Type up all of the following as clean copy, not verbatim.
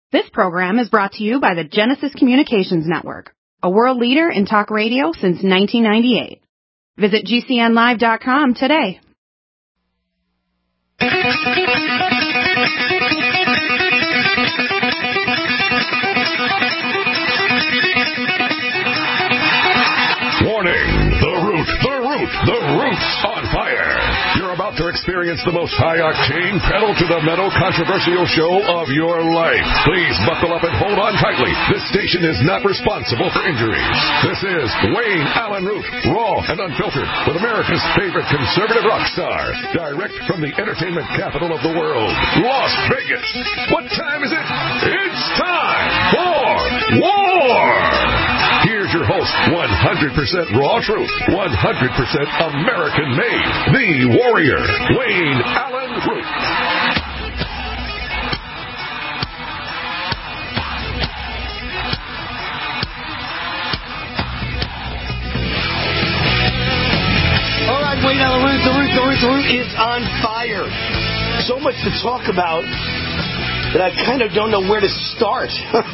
This program is brought to you by the Genesis Communications Network, a world leader in talk radio since 1998. Visit GCNlive.com today. Warning! The root's on fire. You're about to experience the most high-octane, pedal-to-the-metal, controversial show of your life. Please buckle up and hold on tightly. This station is not responsible for injuries. This is Wayne Allen Root, raw and unfiltered, with America's favorite conservative rock star, direct from the entertainment capital of the world, Las Vegas. What time is it? It's time for war! Here's your host, 100% raw truth, 100% American-made, the warrior, Wayne Allen Root. All right, Wayne Allen Root, the root is on fire. So much to talk about that I kind of don't know where to start.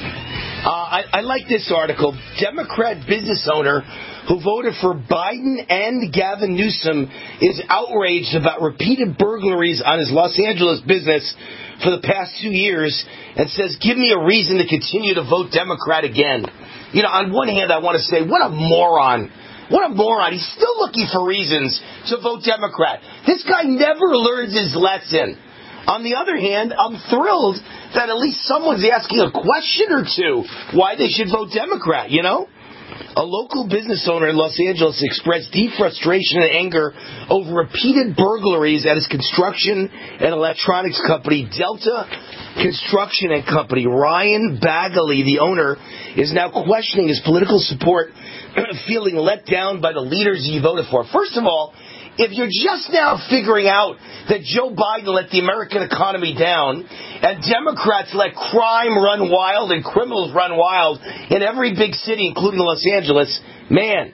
I like this article. Democrat business owner who voted for Biden and Gavin Newsom is outraged about repeated burglaries on his Los Angeles business for the past 2 years and says, give me a reason to continue to vote Democrat again. You know, on one hand, I want to say, what a moron. What a moron. He's still looking for reasons to vote Democrat. This guy never learns his lesson. On the other hand, I'm thrilled that at least someone's asking a question or two why they should vote Democrat, you know? A local business owner in Los Angeles expressed deep frustration and anger over repeated burglaries at his construction and electronics company, Delta Construction and Company. Ryan Bagley, the owner, is now questioning his political support, feeling let down by the leaders he voted for. First of all, if you're just now figuring out that Joe Biden let the American economy down and Democrats let crime run wild and criminals run wild in every big city, including Los Angeles, man,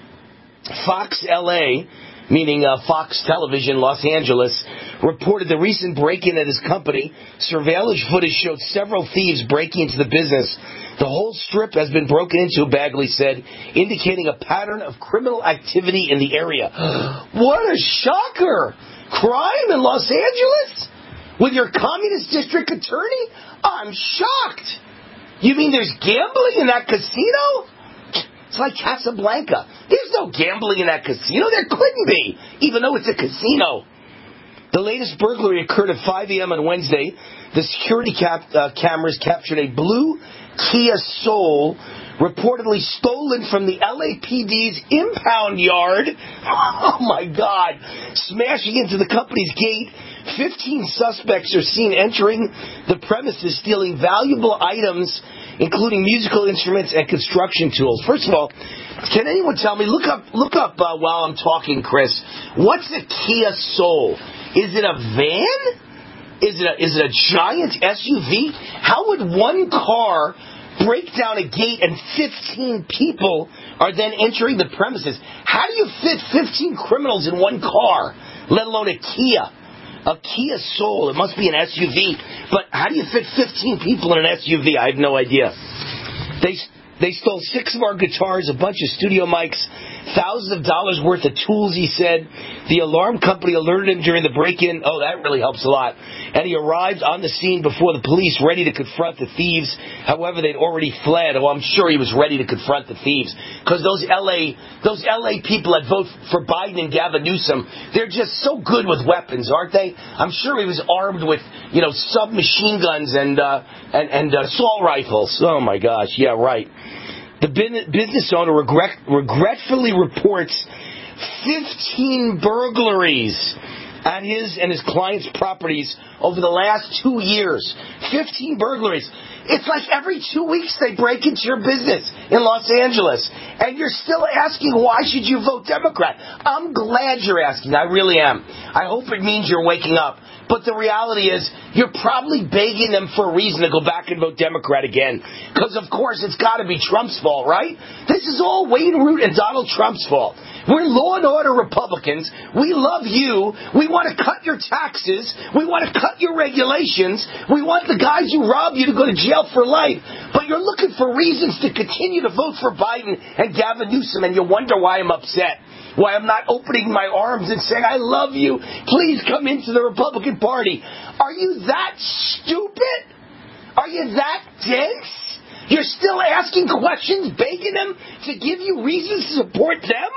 Fox LA, meaning Fox Television Los Angeles, reported the recent break-in at his company. Surveillance footage showed several thieves breaking into the business. The whole strip has been broken into, Bagley said, indicating a pattern of criminal activity in the area. What a shocker! Crime in Los Angeles? With your communist district attorney? I'm shocked! You mean there's gambling in that casino? It's like Casablanca. There's no gambling in that casino. There couldn't be, even though it's a casino. The latest burglary occurred at 5 a.m. on Wednesday. The security cameras captured a blue Kia Soul reportedly stolen from the LAPD's impound yard. Oh, my God. Smashing into the company's gate. 15 suspects are seen entering the premises, stealing valuable items, including musical instruments and construction tools. First of all, can anyone tell me, look up while I'm talking, Chris, what's a Kia Soul? Is it a van? Is it a giant SUV? How would one car break down a gate and 15 people are then entering the premises? How do you fit 15 criminals in one car, let alone a Kia? A Kia Soul. It must be an SUV. But how do you fit 15 people in an SUV? I have no idea. They stole 6 of our guitars, a bunch of studio mics, thousands of dollars worth of tools, he said. The alarm company alerted him during the break-in. Oh, that really helps a lot. And he arrived on the scene before the police, ready to confront the thieves. However, they'd already fled. Oh, I'm sure he was ready to confront the thieves. Because those LA people that vote for Biden and Gavin Newsom, they're just so good with weapons, aren't they? I'm sure he was armed with, submachine guns and assault rifles. Oh, my gosh. Yeah, right. The business owner regretfully reports 15 burglaries at his and his clients' properties over the last 2 years. 15 burglaries. It's like every 2 weeks they break into your business in Los Angeles. And you're still asking, why should you vote Democrat? I'm glad you're asking. I really am. I hope it means you're waking up. But the reality is, you're probably begging them for a reason to go back and vote Democrat again. Because, of course, it's got to be Trump's fault, right? This is all Wayne Root and Donald Trump's fault. We're law and order Republicans. We love you. We want to cut your taxes. We want to cut your regulations. We want the guys who rob you to go to jail jail for life, but you're looking for reasons to continue to vote for Biden and Gavin Newsom, and you wonder why I'm upset. Why I'm not opening my arms and saying, I love you, please come into the Republican Party. Are you that stupid? Are you that dense? You're still asking questions, begging them to give you reasons to support them?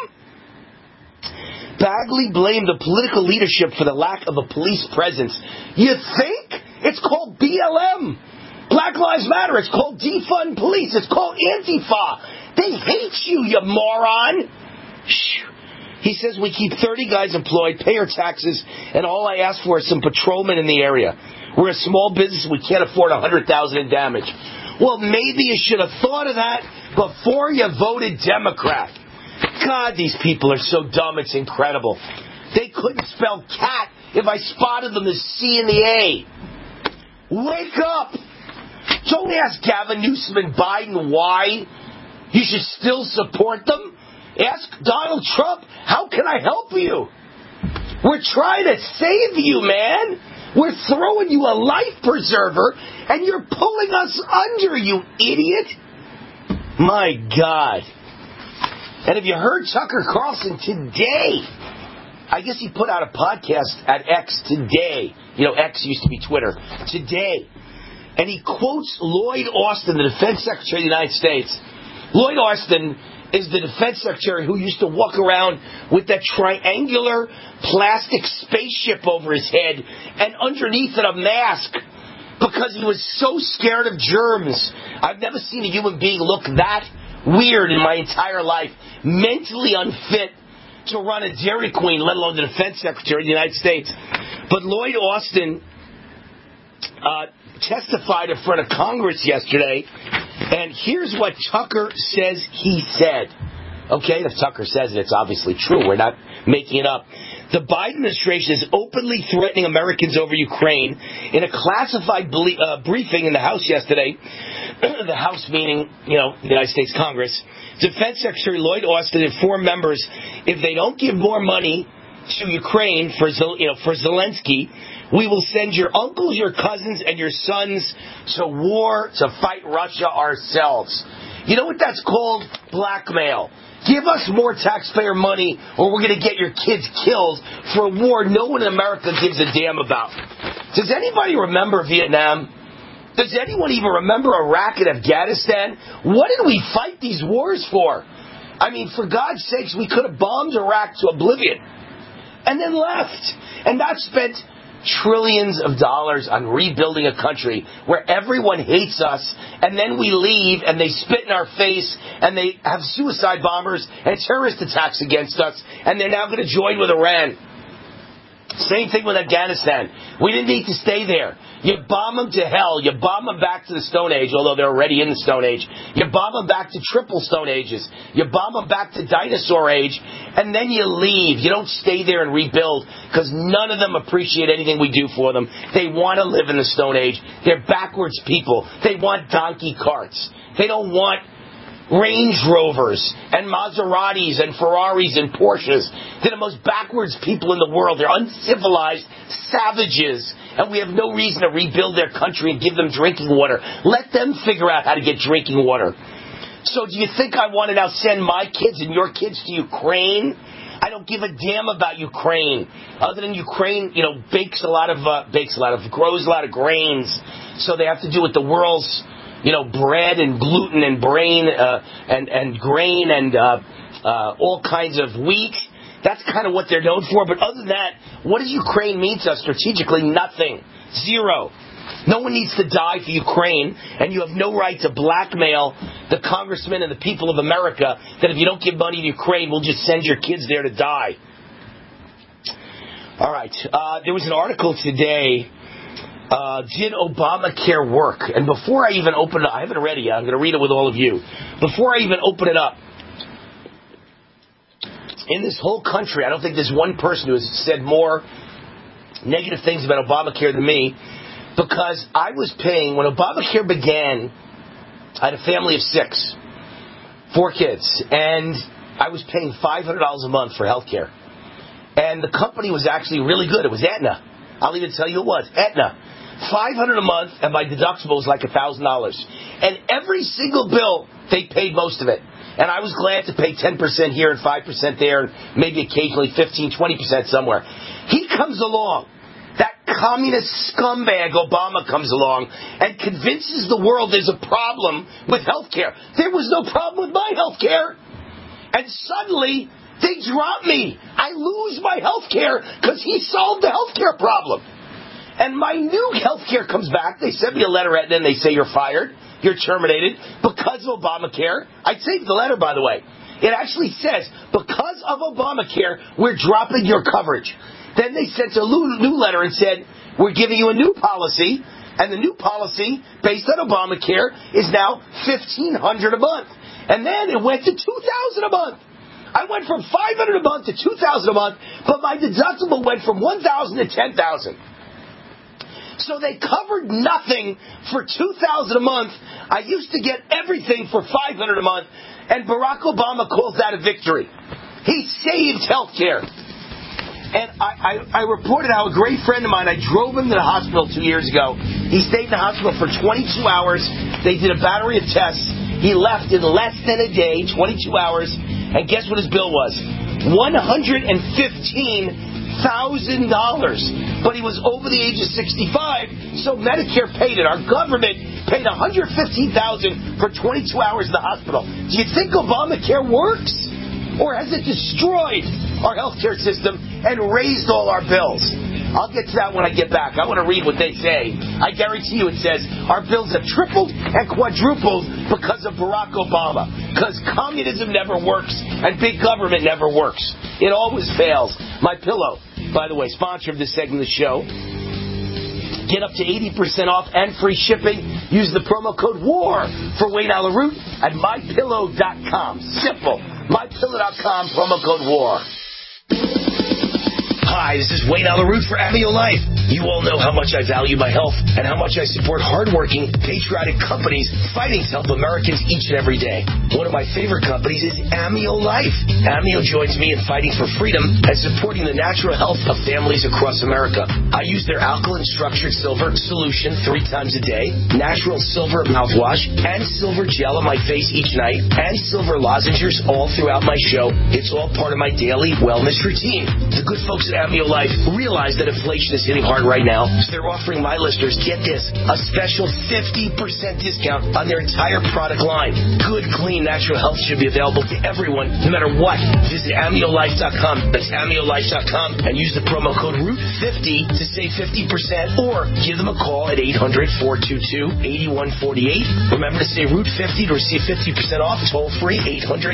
Bagley blamed the political leadership for the lack of a police presence. You think? It's called BLM. Black Lives Matter. It's called defund police. It's called Antifa. They hate you, you moron. He says we keep 30 guys employed, pay our taxes, and all I ask for is some patrolmen in the area. We're a small business. We can't afford $100,000 in damage. Well, maybe you should have thought of that before you voted Democrat. God, these people are so dumb, it's incredible. They couldn't spell cat if I spotted them as C and the A. Wake up! Don't ask Gavin Newsom and Biden why you should still support them. Ask Donald Trump, how can I help you? We're trying to save you, man. We're throwing you a life preserver, and you're pulling us under, you idiot. My God. And have you heard Tucker Carlson today? I guess he put out a podcast at X today. You know, X used to be Twitter. Today. And he quotes Lloyd Austin, the Defense Secretary of the United States. Lloyd Austin is the Defense Secretary who used to walk around with that triangular plastic spaceship over his head and underneath it a mask because he was so scared of germs. I've never seen a human being look that weird in my entire life. Mentally unfit to run a Dairy Queen, let alone the Defense Secretary of the United States. But Lloyd Austin testified in front of Congress yesterday, and here's what Tucker says he said. Okay, if Tucker says it, it's obviously true. We're not making it up. The Biden administration is openly threatening Americans over Ukraine. In a classified briefing in the House yesterday, the House meaning, the United States Congress, Defense Secretary Lloyd Austin informed members if they don't give more money to Ukraine for Zelensky, we will send your uncles, your cousins, and your sons to war to fight Russia ourselves. You know what that's called? Blackmail. Give us more taxpayer money or we're going to get your kids killed for a war no one in America gives a damn about. Does anybody remember Vietnam? Does anyone even remember Iraq and Afghanistan? What did we fight these wars for? I mean, for God's sakes, we could have bombed Iraq to oblivion and then left and not spent trillions of dollars on rebuilding a country where everyone hates us, and then we leave and they spit in our face and they have suicide bombers and terrorist attacks against us, and they're now going to join with Iran. Same thing with Afghanistan. We didn't need to stay there. You bomb them to hell. You bomb them back to the Stone Age, although they're already in the Stone Age. You bomb them back to triple Stone Ages. You bomb them back to Dinosaur Age, and then you leave. You don't stay there and rebuild because none of them appreciate anything we do for them. They want to live in the Stone Age. They're backwards people. They want donkey carts. They don't want Range Rovers and Maseratis and Ferraris and Porsches. They're the most backwards people in the world. They're uncivilized savages, and we have no reason to rebuild their country and give them drinking water. Let them figure out how to get drinking water. So do you think I want to now send my kids and your kids to Ukraine? I don't give a damn about Ukraine. Other than Ukraine, grows a lot of grains, so they have to do with the world's bread and gluten and grain and all kinds of wheat. That's kind of what they're known for. But other than that, what does Ukraine mean to us strategically? Nothing. Zero. No one needs to die for Ukraine, and you have no right to blackmail the congressmen and the people of America that if you don't give money to Ukraine, we'll just send your kids there to die. All right. There was an article today. Did Obamacare work? And before I even open it up, I haven't read it yet. I'm going to read it with all of you. Before I even open it up, in this whole country, I don't think there's one person who has said more negative things about Obamacare than me, because I was paying, when Obamacare began, I had a family of 6, 4 kids, and I was paying $500 a month for health care. And the company was actually really good. It was Aetna. I'll even tell you it was. Aetna. $500 a month, and my deductible was like $1,000. And every single bill, they paid most of it. And I was glad to pay 10% here and 5% there, and maybe occasionally 15, 20% somewhere. He comes along. That communist scumbag Obama comes along and convinces the world there's a problem with health care. There was no problem with my health care. And suddenly, they drop me. I lose my health care because he solved the health care problem. And my new health care comes back. They send me a letter and then they say you're fired. You're terminated because of Obamacare. I saved the letter, by the way. It actually says, because of Obamacare, we're dropping your coverage. Then they sent a new letter and said, we're giving you a new policy, and the new policy, based on Obamacare, is now $1,500 a month. And then it went to $2,000 a month. I went from $500 a month to $2,000 a month, but my deductible went from $1,000 to $10,000. So they covered nothing for $2,000 a month. I used to get everything for $500 a month, and Barack Obama calls that a victory. He saved health care. And I reported how a great friend of mine, I drove him to the hospital 2 years ago. He stayed in the hospital for 22 hours. They did a battery of tests. He left in less than a day, 22 hours. And guess what his bill was? $115,000. But he was over the age of 65, so Medicare paid it. Our government paid $115,000 for 22 hours in the hospital. Do you think Obamacare works? Or has it destroyed our healthcare system and raised all our bills? I'll get to that when I get back. I want to read what they say. I guarantee you it says our bills have tripled and quadrupled because of Barack Obama. Because communism never works and big government never works. It always fails. MyPillow, by the way, sponsor of this segment of the show. Get up to 80% off and free shipping. Use the promo code WAR for Wayne Allyn Root at MyPillow.com. Simple. MyPillow.com, promo code WAR. Hi, this is Wayne Allyn Root for Amio Life. You all know how much I value my health and how much I support hardworking, patriotic companies fighting to help Americans each and every day. One of my favorite companies is Amio Life. Amio joins me in fighting for freedom and supporting the natural health of families across America. I use their alkaline structured silver solution 3 times a day, natural silver mouthwash, and silver gel on my face each night, and silver lozenges all throughout my show. It's all part of my daily wellness routine. The good folks at Amio Life realize that inflation is hitting hard right now, so they're offering my listeners, get this, a special 50% discount on their entire product line. Good, clean, natural health should be available to everyone, no matter what. Visit AmioLife.com. That's AmioLife.com and use the promo code ROOT50 to save 50%, or give them a call at 800-422-8148. Remember to say ROOT50 to receive 50% off. Toll free,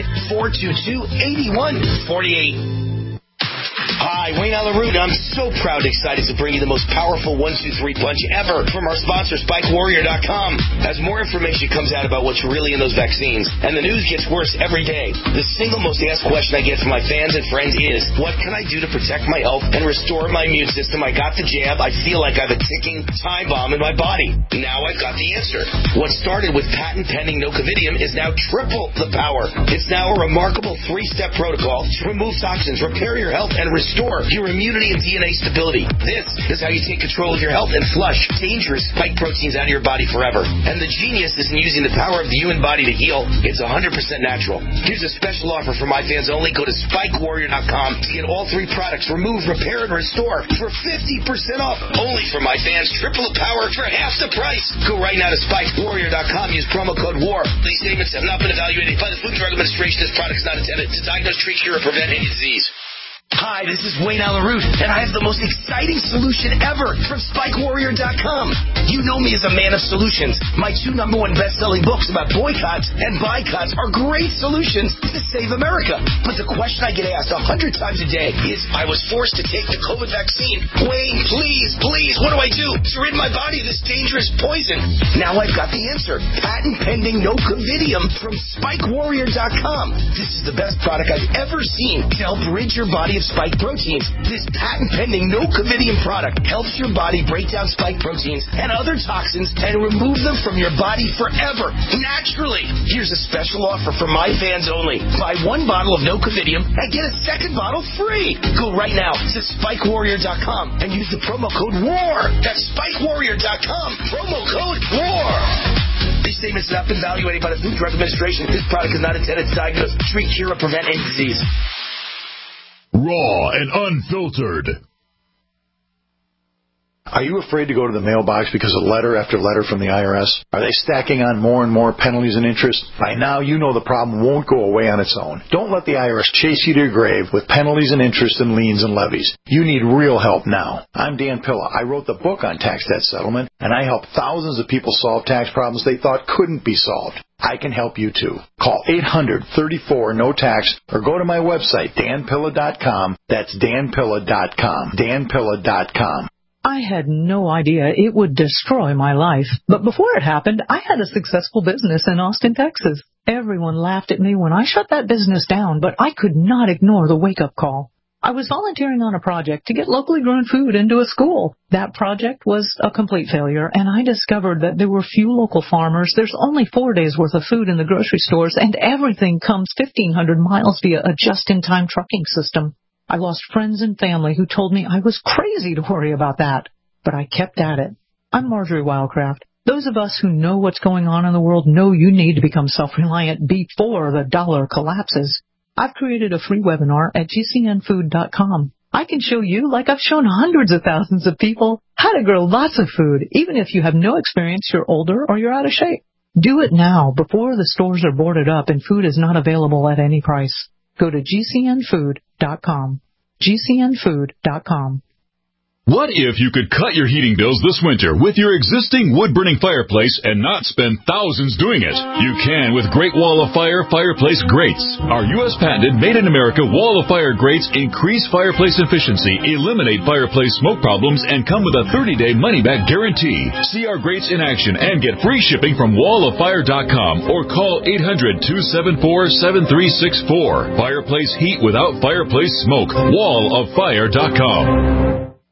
800-422-8148. Hi, Wayne Allyn Root. I'm so proud and excited to bring you the most powerful 1-2-3 punch ever from our sponsor, SpikeWarrior.com. As more information comes out about what's really in those vaccines, and the news gets worse every day, the single most asked question I get from my fans and friends is, what can I do to protect my health and restore my immune system? I got the jab. I feel like I have a ticking time bomb in my body. Now I've got the answer. What started with patent-pending Nocovidium is now triple the power. It's now a remarkable 3-step protocol to remove toxins, repair your health, and restore your immunity and DNA stability. This is how you take control of your health and flush dangerous spike proteins out of your body forever. And the genius is in using the power of the human body to heal. It's 100% natural. Here's a special offer for my fans only. Go to SpikeWarrior.com to get all 3 products, remove, repair, and restore for 50% off. Only for my fans. Triple the power for half the price. Go right now to SpikeWarrior.com. Use promo code WAR. These statements have not been evaluated by the Food and Drug Administration. This product is not intended to diagnose, treat, cure, or prevent any disease. Hi, this is Wayne Allyn Root, and I have the most exciting solution ever from SpikeWarrior.com. You know me as a man of solutions. My 2 #1 best-selling books about boycotts and boycotts are great solutions to save America. But the question I get asked 100 times a day is, I was forced to take the COVID vaccine. Wayne, please, what do I do to rid my body of this dangerous poison? Now I've got the answer. Patent-pending Nocovidium from SpikeWarrior.com. This is the best product I've ever seen to help rid your body of spike proteins. This patent-pending no-covidium product helps your body break down spike proteins and other toxins and remove them from your body forever, naturally. Here's a special offer for my fans only. Buy one bottle of no-covidium and get a second bottle free. Go right now to SpikeWarrior.com and use the promo code WAR. That's SpikeWarrior.com, promo code WAR. These statements have not been evaluated by the Food and Drug Administration. This product is not intended to diagnose, treat, cure, or prevent any disease. Raw and unfiltered. Are you afraid to go to the mailbox because of letter after letter from the IRS? Are they stacking on more and more penalties and interest? By now, you know the problem won't go away on its own. Don't let the IRS chase you to your grave with penalties and interest and liens and levies. You need real help now. I'm Dan Pilla. I wrote the book on tax debt settlement, and I help thousands of people solve tax problems they thought couldn't be solved. I can help you too. Call 800-34-NO-TAX or go to my website, danpilla.com. That's danpilla.com. danpilla.com. I had no idea it would destroy my life. But before it happened, I had a successful business in Austin, Texas. Everyone laughed at me when I shut that business down, but I could not ignore the wake-up call. I was volunteering on a project to get locally grown food into a school. That project was a complete failure, and I discovered that there were few local farmers. There's only 4 days' worth of food in the grocery stores, and everything comes 1,500 miles via a just-in-time trucking system. I lost friends and family who told me I was crazy to worry about that. But I kept at it. I'm Marjorie Wildcraft. Those of us who know what's going on in the world know you need to become self-reliant before the dollar collapses. I've created a free webinar at gcnfood.com. I can show you, like I've shown hundreds of thousands of people, how to grow lots of food, even if you have no experience, you're older, or you're out of shape. Do it now, before the stores are boarded up and food is not available at any price. Go to gcnfood.com. gcnfood.com. What if you could cut your heating bills this winter with your existing wood-burning fireplace and not spend thousands doing it? You can with Great Wall of Fire fireplace grates. Our U.S. patented made-in-America Wall of Fire grates increase fireplace efficiency, eliminate fireplace smoke problems, and come with a 30-day money-back guarantee. See our grates in action and get free shipping from wallofire.com or call 800-274-7364. Fireplace heat without fireplace smoke. Wallofire.com.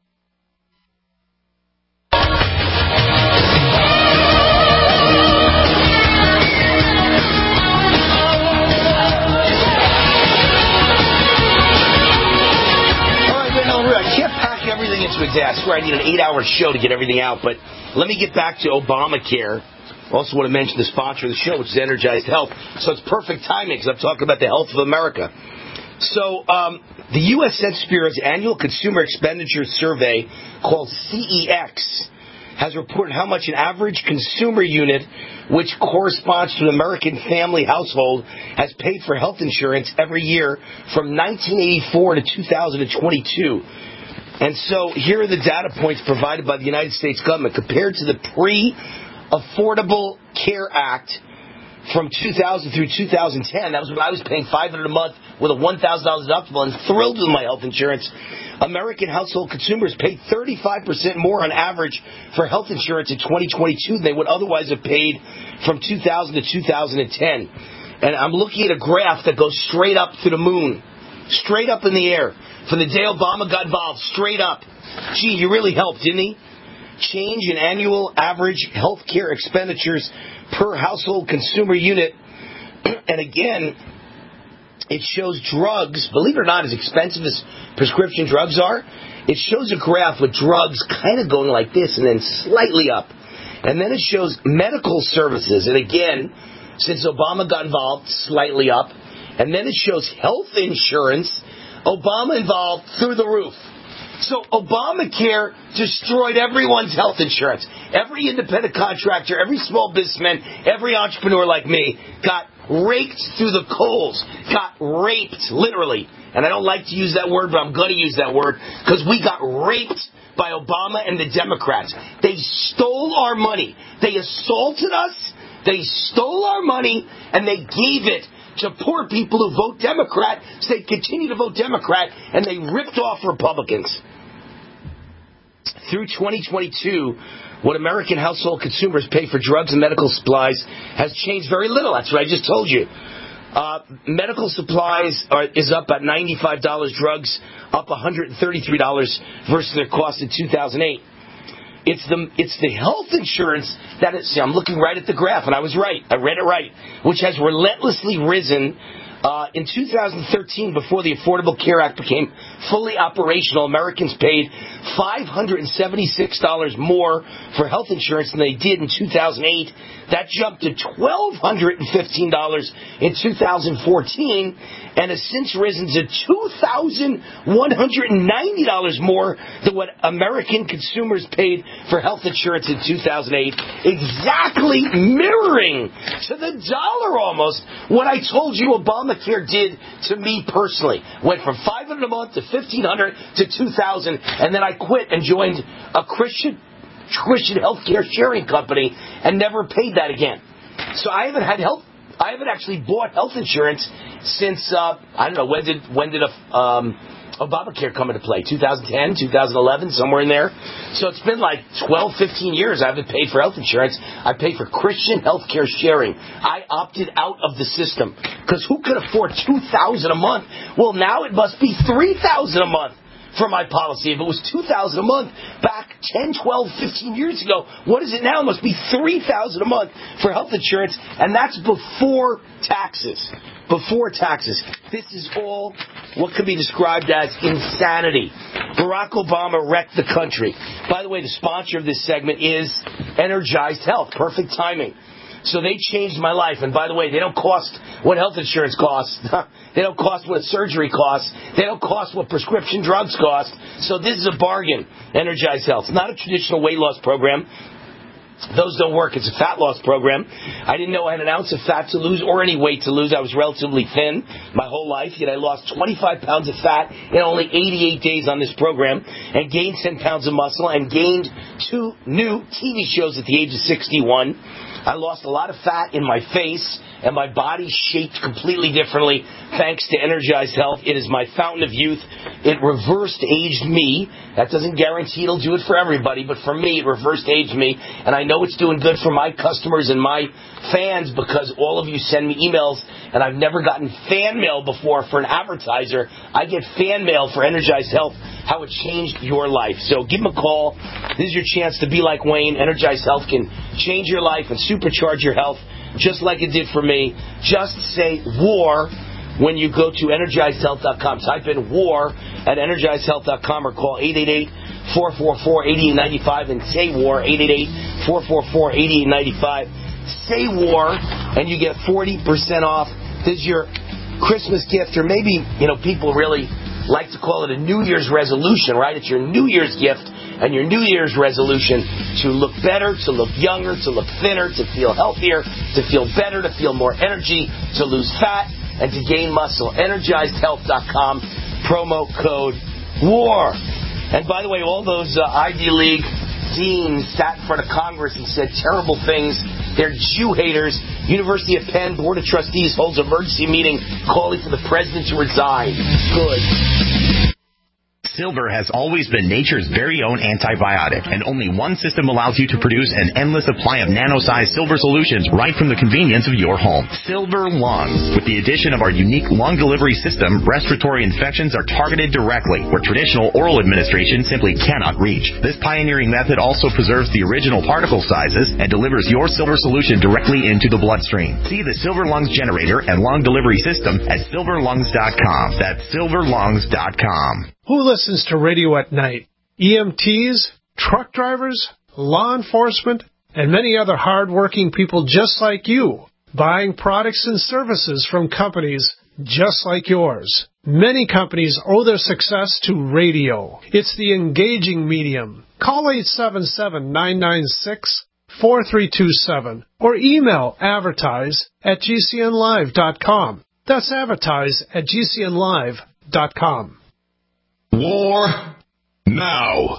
I swear I need an 8-hour show to get everything out, but let me get back to Obamacare. I also want to mention the sponsor of the show, which is Energized Health. So it's perfect timing because I'm talking about the health of America. So the U.S. Census Bureau's annual consumer expenditure survey called CEX has reported how much an average consumer unit, which corresponds to an American family household, has paid for health insurance every year from 1984 to 2022. And so here are the data points provided by the United States government compared to the Pre-Affordable Care Act from 2000 through 2010. That was when I was paying $500 a month with a $1,000 deductible and thrilled with my health insurance. American household consumers paid 35% more on average for health insurance in 2022 than they would otherwise have paid from 2000 to 2010. And I'm looking at a graph that goes straight up to the moon, straight up in the air. From the day Obama got involved, straight up. Gee, he really helped, didn't he? Change in annual average health care expenditures per household consumer unit. And again, it shows drugs, believe it or not, as expensive as prescription drugs are, it shows a graph with drugs kind of going like this and then slightly up. And then it shows medical services. And again, since Obama got involved, slightly up. And then it shows health insurance. Obama involved through the roof. So Obamacare destroyed everyone's health insurance. Every independent contractor, every small businessman, every entrepreneur like me got raked through the coals. Got raped, literally. And I don't like to use that word, but I'm going to use that word because we got raped by Obama and the Democrats. They stole our money. They assaulted us. They stole our money, and they gave it to poor people who vote Democrat, so they continue to vote Democrat, and they ripped off Republicans. Through 2022, what American household consumers pay for drugs and medical supplies has changed very little. That's what I just told you. Medical supplies is up at $95. Drugs up $133 versus their cost in 2008. It's the health insurance that is. See, I'm looking right at the graph, and I was right. I read it right, which has relentlessly risen. In 2013, before the Affordable Care Act became fully operational, Americans paid $576 more for health insurance than they did in 2008. That jumped to $1,215 in 2014, and has since risen to $2,190 more than what American consumers paid for health insurance in 2008, exactly mirroring to the dollar almost what I told you Obamacare did to me personally. Went from $500 a month to $1,500 to $2,000, and then I quit and joined a Christian healthcare sharing company and never paid that again. So I haven't actually bought health insurance since I don't know, when did Obamacare come into play? 2010, 2011, somewhere in there. So it's been like 12, 15 years I haven't paid for health insurance. I pay for Christian healthcare sharing. I opted out of the system because who could afford $2,000 a month? Well, now it must be $3,000 a month for my policy. If it was $2,000 a month back 10, 12, 15 years ago, what is it now? It must be $3,000 a month for health insurance, and that's before taxes. Before taxes. This is all what could be described as insanity. Barack Obama wrecked the country. By the way, the sponsor of this segment is Energized Health. Perfect timing. So they changed my life. And by the way, they don't cost what health insurance costs. They don't cost what surgery costs. They don't cost what prescription drugs cost. So this is a bargain, Energized Health. It's not a traditional weight loss program. Those don't work. It's a fat loss program. I didn't know I had an ounce of fat to lose or any weight to lose. I was relatively thin my whole life, yet I lost 25 pounds of fat in only 88 days on this program and gained 10 pounds of muscle and gained 2 new TV shows at the age of 61. I lost a lot of fat in my face, and my body shaped completely differently thanks to Energized Health. It is my fountain of youth. It reversed aged me. That doesn't guarantee it'll do it for everybody, but for me, it reversed aged me. And I know it's doing good for my customers and my fans because all of you send me emails, and I've never gotten fan mail before for an advertiser. I get fan mail for Energized Health, how it changed your life. So give them a call. This is your chance to be like Wayne. Energized Health can change your life and supercharge your health just like it did for me. Just say WAR when you go to EnergizedHealth.com. Type in WAR at EnergizedHealth.com or call 888-444-8895 and say WAR, 888-444-8895. Say WAR and you get 40% off. This is your Christmas gift, or maybe, people really like to call it a New Year's resolution, right? It's your New Year's gift and your New Year's resolution to look better, to look younger, to look thinner, to feel healthier, to feel better, to feel more energy, to lose fat, and to gain muscle. EnergizedHealth.com, promo code WAR. And by the way, all those Ivy League deans sat in front of Congress and said terrible things. They're Jew haters. University of Penn Board of Trustees holds emergency meeting calling for the president to resign. Good. Silver has always been nature's very own antibiotic, and only one system allows you to produce an endless supply of nano-sized silver solutions right from the convenience of your home. Silver Lungs. With the addition of our unique lung delivery system, respiratory infections are targeted directly, where traditional oral administration simply cannot reach. This pioneering method also preserves the original particle sizes and delivers your silver solution directly into the bloodstream. See the Silver Lungs generator and lung delivery system at silverlungs.com. That's silverlungs.com. Who listens to radio at night? EMTs, truck drivers, law enforcement, and many other hard-working people just like you, buying products and services from companies just like yours. Many companies owe their success to radio. It's the engaging medium. Call 877-996-4327 or email advertise@gcnlive.com. That's advertise@gcnlive.com. War now.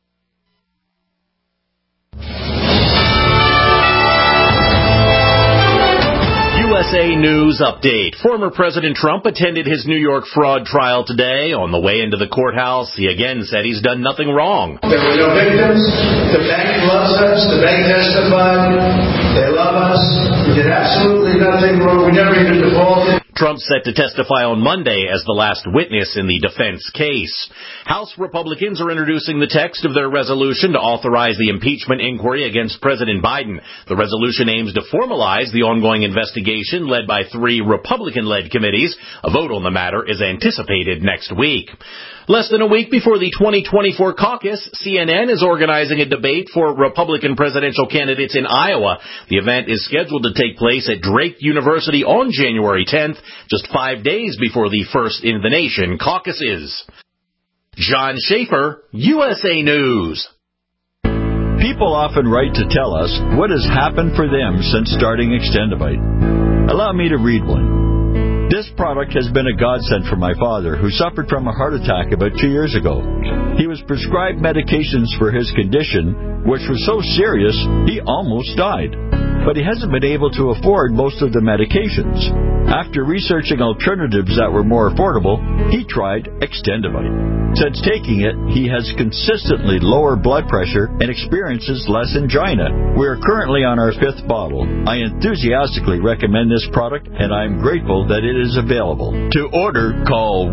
USA News Update. Former President Trump attended his New York fraud trial today. On the way into the courthouse, he again said he's done nothing wrong. There were no victims. The bank loves us. The bank testified. They love us. We did absolutely nothing wrong. We never even defaulted. Trump set to testify on Monday as the last witness in the defense case. House Republicans are introducing the text of their resolution to authorize the impeachment inquiry against President Biden. The resolution aims to formalize the ongoing investigation led by 3 Republican-led committees. A vote on the matter is anticipated next week. Less than a week before the 2024 caucus, CNN is organizing a debate for Republican presidential candidates in Iowa. The event is scheduled to take place at Drake University on January 10th, just 5 days before the First in the Nation caucuses. John Schaefer, USA News. People often write to tell us what has happened for them since starting Extendivite. Allow me to read one. This product has been a godsend for my father, who suffered from a heart attack about 2 years ago. He was prescribed medications for his condition, which was so serious he almost died. But he hasn't been able to afford most of the medications. After researching alternatives that were more affordable, he tried Extendivite. Since taking it, he has consistently lower blood pressure and experiences less angina. We are currently on our 5th bottle. I enthusiastically recommend this product, and I am grateful that it is available. To order, call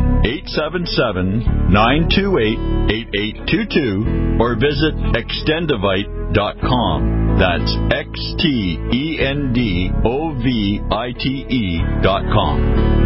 1-877-928-8822 or visit Extendivite.com. That's XTENDOVITE.com.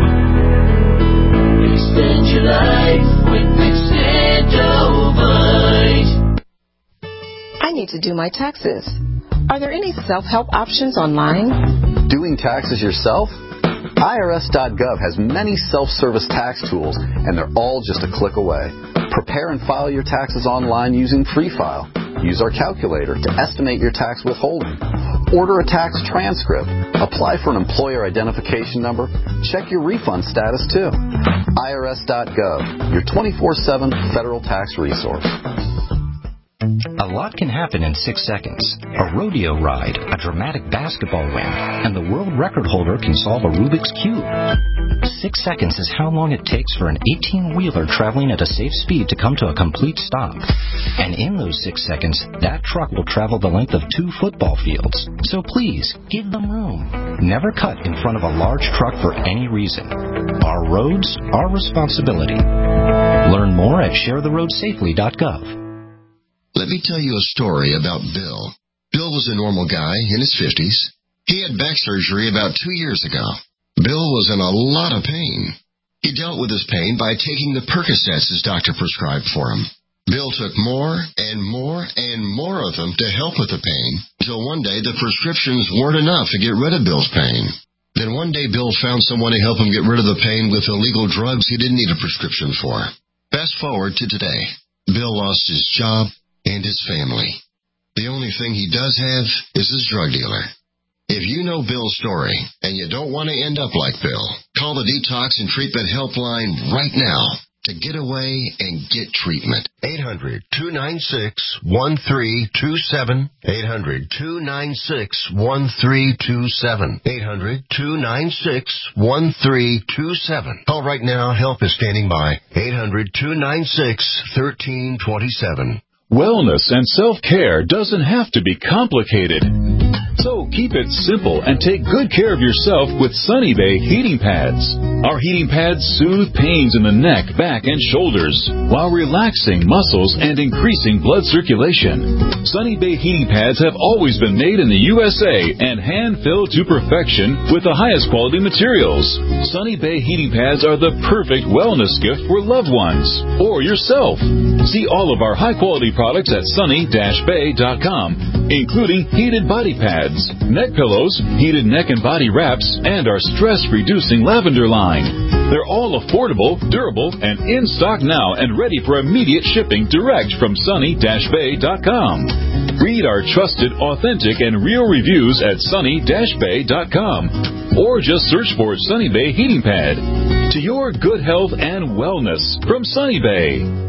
Extend your life with Extendovite. I need to do my taxes. Are there any self-help options online? Doing taxes yourself? IRS.gov has many self-service tax tools, and they're all just a click away. Prepare and file your taxes online using Free File. Use our calculator to estimate your tax withholding. Order a tax transcript. Apply for an employer identification number. Check your refund status, too. IRS.gov, your 24/7 federal tax resource. A lot can happen in 6 seconds. A rodeo ride, a dramatic basketball win, and the world record holder can solve a Rubik's Cube. 6 seconds is how long it takes for an 18-wheeler traveling at a safe speed to come to a complete stop. And in those 6 seconds, that truck will travel the length of 2 football fields. So please, give them room. Never cut in front of a large truck for any reason. Our roads, our responsibility. Learn more at sharetheroadsafely.gov. Let me tell you a story about Bill. Bill was a normal guy in his 50s. He had back surgery about 2 years ago. Bill was in a lot of pain. He dealt with his pain by taking the Percocets his doctor prescribed for him. Bill took more and more and more of them to help with the pain, until one day the prescriptions weren't enough to get rid of Bill's pain. Then one day Bill found someone to help him get rid of the pain with illegal drugs he didn't need a prescription for. Fast forward to today. Bill lost his job and his family. The only thing he does have is his drug dealer. If you know Bill's story and you don't want to end up like Bill, call the Detox and Treatment Helpline right now to get away and get treatment. 800-296-1327. 800-296-1327. 800-296-1327. Call right now. Help is standing by. 800-296-1327. Wellness and self-care doesn't have to be complicated. So keep it simple and take good care of yourself with Sunny Bay heating pads. Our heating pads soothe pains in the neck, back, and shoulders while relaxing muscles and increasing blood circulation. Sunny Bay heating pads have always been made in the USA and hand-filled to perfection with the highest quality materials. Sunny Bay heating pads are the perfect wellness gift for loved ones or yourself. See all of our high-quality products at sunny-bay.com, including heated body pads, neck pillows, heated neck and body wraps, and our stress-reducing lavender line. They're all affordable, durable, and in stock now and ready for immediate shipping direct from sunny-bay.com. Read our trusted, authentic, and real reviews at sunny-bay.com, or just search for Sunny Bay Heating Pad. To your good health and wellness from Sunny Bay.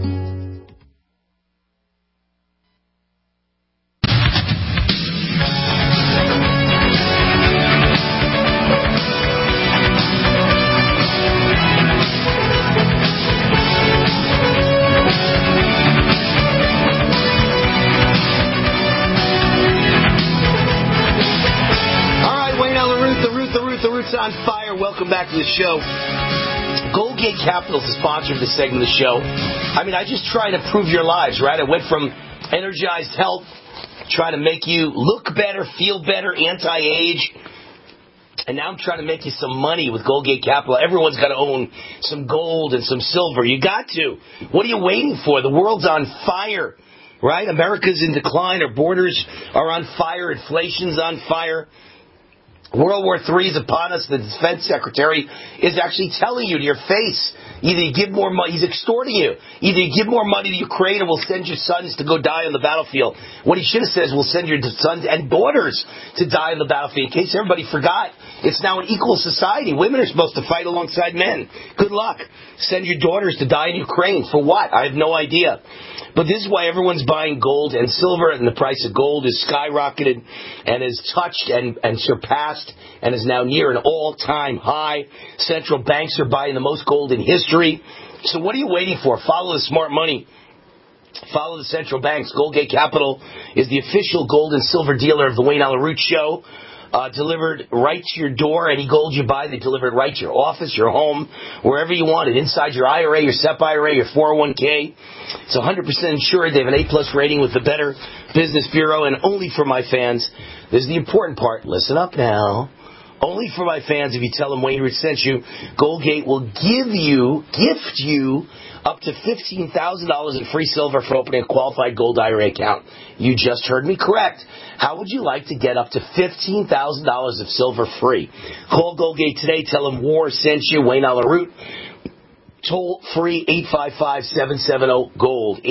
on fire. Welcome back to the show. Goldgate Capital is the sponsor of this segment of the show. I mean, I just try to improve your lives, right? I went from energized health, trying to make you look better, feel better, anti-age. And now I'm trying to make you some money with Goldgate Capital. Everyone's got to own some gold and some silver. You got to. What are you waiting for? The world's on fire, right? America's in decline. Our borders are on fire. Inflation's on fire. World War III is upon us. The defense secretary is actually telling you to your face, either you give more money, he's extorting you. Either you give more money to Ukraine or we'll send your sons to go die on the battlefield. What he should have said is we'll send your sons and daughters to die on the battlefield. In case everybody forgot, it's now an equal society. Women are supposed to fight alongside men. Good luck. Send your daughters to die in Ukraine. For what? I have no idea. But this is why everyone's buying gold and silver, and the price of gold is skyrocketed and is touched and surpassed and is now near an all-time high. Central banks are buying the most gold in history. So what are you waiting for? Follow the smart money. Follow the central banks. Goldgate Capital is the official gold and silver dealer of the Wayne Allyn Root Show. Delivered right to your door. Any gold you buy, they deliver it right to your office, your home, wherever you want it. Inside your IRA, your SEP IRA, your 401k. It's 100% insured. They have an A+ rating with the Better Business Bureau. And only for my fans, this is the important part. Listen up now. Only for my fans, if you tell them Wayne Root sent you, Goldgate will gift you up to $15,000 in free silver for opening a qualified gold IRA account. You just heard me correct. How would you like to get up to $15,000 of silver free? Call Goldgate today. Tell them War sent you, Wayne Allyn Root. Toll free 855-770-GOLD.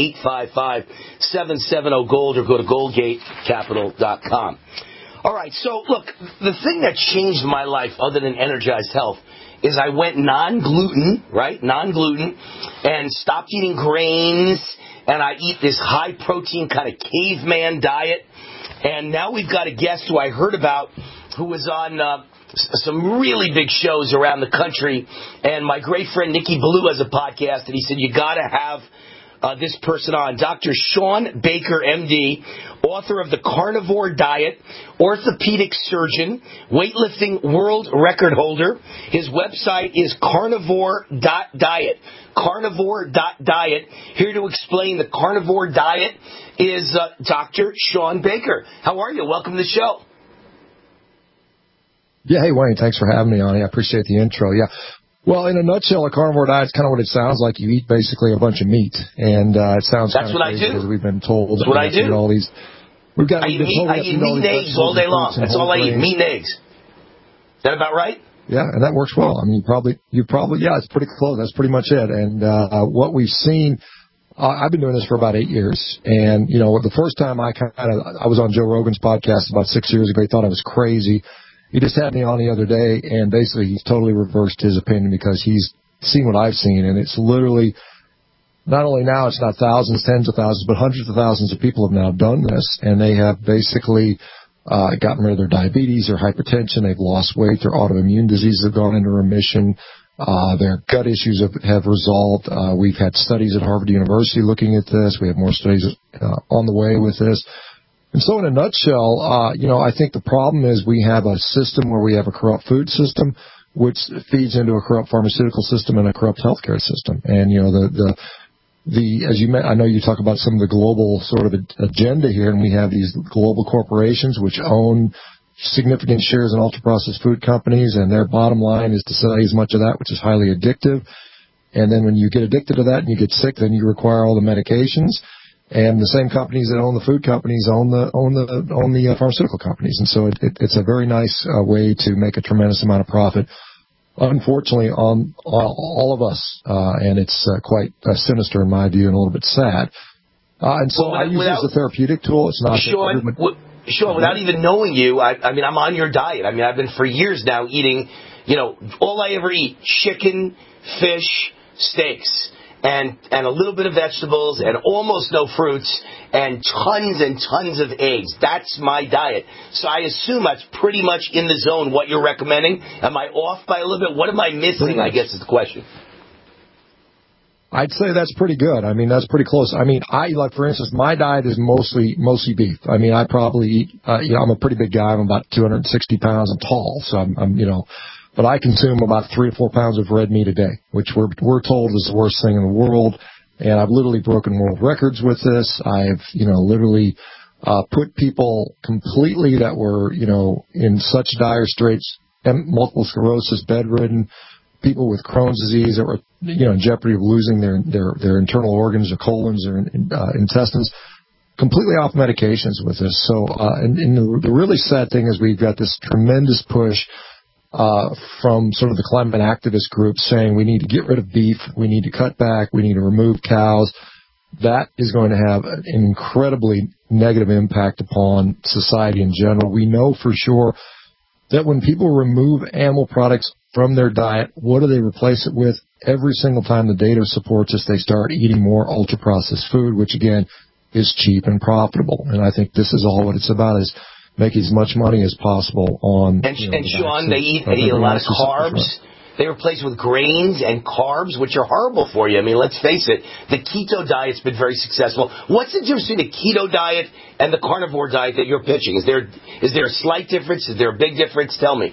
855-770-GOLD, or go to goldgatecapital.com. All right, so look, the thing that changed my life other than energized health is I went non-gluten, right? Non-gluten, and stopped eating grains, and I eat this high-protein kind of caveman diet. And now we've got a guest who I heard about who was on some really big shows around the country. And my great friend Nikki Ballou has a podcast, and he said, you got to have this person on. Dr. Shawn Baker, MD, author of The Carnivore Diet, orthopedic surgeon, weightlifting world record holder. His website is carnivore.diet. Carnivore.diet. Here to explain the carnivore diet is Dr. Shawn Baker. How are you? Welcome to the show. Yeah, hey, Wayne, thanks for having me on. I appreciate the intro. Yeah. Well, in a nutshell, a carnivore diet is kind of what it sounds like. You eat basically a bunch of meat, and it sounds That's kind of crazy because we've been told. That's what I do. All these, I eat meat and eggs all day long. That's all I eat, meat and eggs. Is that about right? Yeah, and that works well. I mean, you probably, yeah, it's pretty close. That's pretty much it. And what we've seen, I've been doing this for about 8 years, and you know, the first time I was on Joe Rogan's podcast about 6 years ago. He thought I was crazy. He just had me on the other day, and basically he's totally reversed his opinion because he's seen what I've seen, and it's literally, not only now it's not thousands, tens of thousands, but hundreds of thousands of people have now done this, and they have basically gotten rid of their diabetes, their hypertension, they've lost weight, their autoimmune diseases have gone into remission, their gut issues have resolved. We've had studies at Harvard University looking at this. We have more studies on the way with this. And so in a nutshell, I think the problem is we have a system where we have a corrupt food system, which feeds into a corrupt pharmaceutical system and a corrupt healthcare system. And, you know, I know you talk about some of the global sort of agenda here, and we have these global corporations which own significant shares in ultra-processed food companies, and their bottom line is to sell you as much of that, which is highly addictive. And then when you get addicted to that and you get sick, then you require all the medications. And the same companies that own the food companies own the pharmaceutical companies. And so it's a very nice way to make a tremendous amount of profit, unfortunately, on all of us. And it's quite sinister in my view and a little bit sad. And so I use it as a therapeutic tool. It's not Sean, without even knowing you, I mean, I'm on your diet. I mean, I've been for years now eating, you know, all I ever eat, chicken, fish, steaks. And a little bit of vegetables and almost no fruits and tons of eggs. That's my diet. So I assume that's pretty much in the zone what you're recommending. Am I off by a little bit? What am I missing, I guess is the question. I'd say that's pretty good. I mean, that's pretty close. I mean, for instance, my diet is mostly beef. I mean, I probably eat, I'm a pretty big guy. I'm about 260 pounds. I'm tall. So I'm but I consume about 3 to 4 pounds of red meat a day, which we're told is the worst thing in the world. And I've literally broken world records with this. I've, literally put people completely that were, in such dire straits, multiple sclerosis, bedridden, people with Crohn's disease that were, in jeopardy of losing their internal organs, their colons, their intestines, completely off medications with this. So, and the really sad thing is we've got this tremendous push from sort of the climate activist groups saying we need to get rid of beef, we need to cut back, we need to remove cows. That is going to have an incredibly negative impact upon society in general. We know for sure that when people remove animal products from their diet, what do they replace it with? Every single time the data supports us, they start eating more ultra-processed food, which, again, is cheap and profitable. And I think this is all what it's about, is make as much money as possible on... And Sean, they eat a lot of carbs. They replace with grains and carbs, which are horrible for you. I mean, let's face it, the keto diet's been very successful. What's the difference between the keto diet and the carnivore diet that you're pitching? Is there a slight difference? Is there a big difference? Tell me.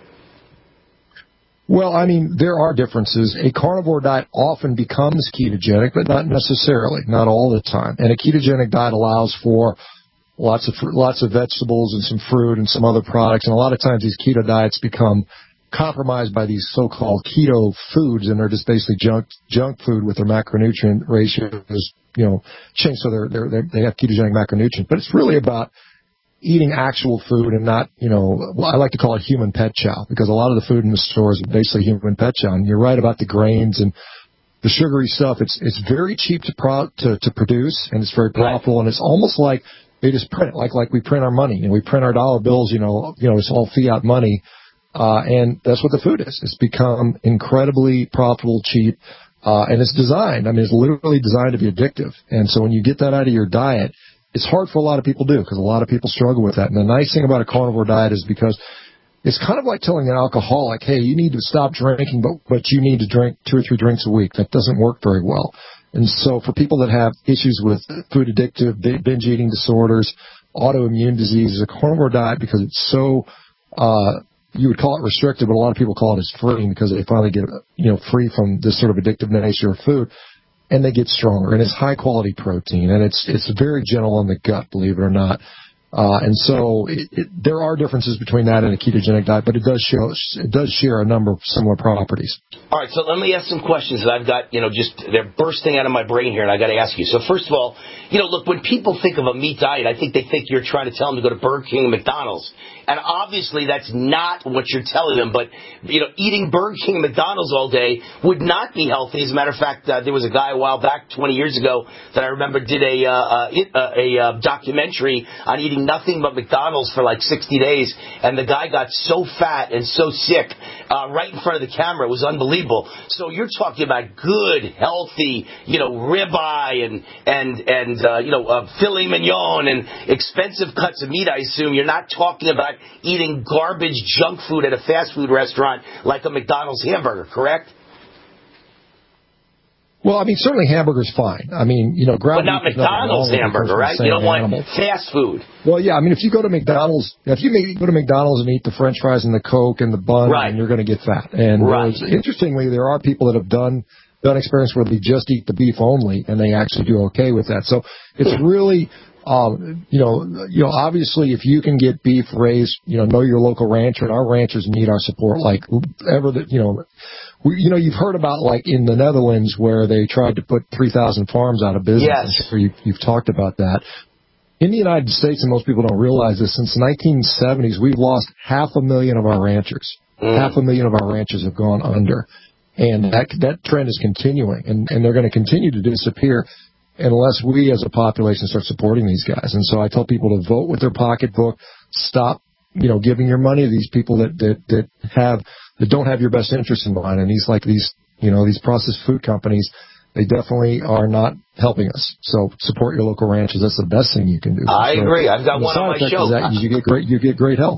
Well, I mean, there are differences. A carnivore diet often becomes ketogenic, but not necessarily, not all the time. And a ketogenic diet allows for lots of vegetables and some fruit and some other products. And a lot of times these keto diets become compromised by these so-called keto foods, and they're just basically junk food with their macronutrient ratios, changed so they have ketogenic macronutrients. But it's really about eating actual food and not, I like to call it human pet chow, because a lot of the food in the stores is basically human pet chow. And you're right about the grains and the sugary stuff. It's very cheap to produce, and it's very profitable, and it's almost like they just print it, like we print our money, and we print our dollar bills, it's all fiat money. And that's what the food is. It's become incredibly profitable, cheap, and it's designed. I mean, it's literally designed to be addictive. And so when you get that out of your diet, it's hard for a lot of people to do, because a lot of people struggle with that. And the nice thing about a carnivore diet is because it's kind of like telling an alcoholic, hey, you need to stop drinking, but you need to drink 2 or 3 drinks a week. That doesn't work very well. And so for people that have issues with food addictive, binge eating disorders, autoimmune diseases, a carnivore diet, because it's so, you would call it restricted, but a lot of people call it as free, because they finally get, free from this sort of addictive nature of food, and they get stronger. And it's high quality protein, and it's very gentle on the gut, believe it or not. And so there are differences between that and a ketogenic diet, but it does share a number of similar properties. All right, so let me ask some questions that I've got, they're bursting out of my brain here, and I got to ask you. So first of all, look, when people think of a meat diet, I think they think you're trying to tell them to go to Burger King and McDonald's. And obviously that's not what you're telling them, but, eating Burger King and McDonald's all day would not be healthy. As a matter of fact, there was a guy a while back, 20 years ago, that I remember did a documentary on eating nothing but McDonald's for like 60 days, and the guy got so fat and so sick right in front of the camera. It was unbelievable. So you're talking about good, healthy, ribeye and filet mignon and expensive cuts of meat, I assume. You're not talking about eating garbage junk food at a fast food restaurant like a McDonald's hamburger, correct? Well, I mean, certainly hamburger's fine. I mean, ground but not McDonald's hamburger, right? You don't want fast food. Well, yeah, I mean, if you go to McDonald's, and eat the French fries and the Coke and the bun, then you're going to get fat. And interestingly, there are people that have done experiments where they just eat the beef only, and they actually do okay with that. So it's really, obviously, if you can get beef raised, know your local rancher, and our ranchers need our support like ever that, you've heard about, like, in the Netherlands where they tried to put 3,000 farms out of business. Yes. I'm sure you've talked about that. In the United States, and most people don't realize this, since the 1970s, we've lost 500,000 of our ranchers. 500,000 of our ranchers have gone under. And that trend is continuing, and they're going to continue to disappear unless we as a population start supporting these guys. And so I tell people to vote with their pocketbook, stop, giving your money to these people that don't have your best interest in mind. And these processed food companies, they definitely are not helping us. So support your local ranchers. That's the best thing you can do. I agree. I've got one on my show. You get great health.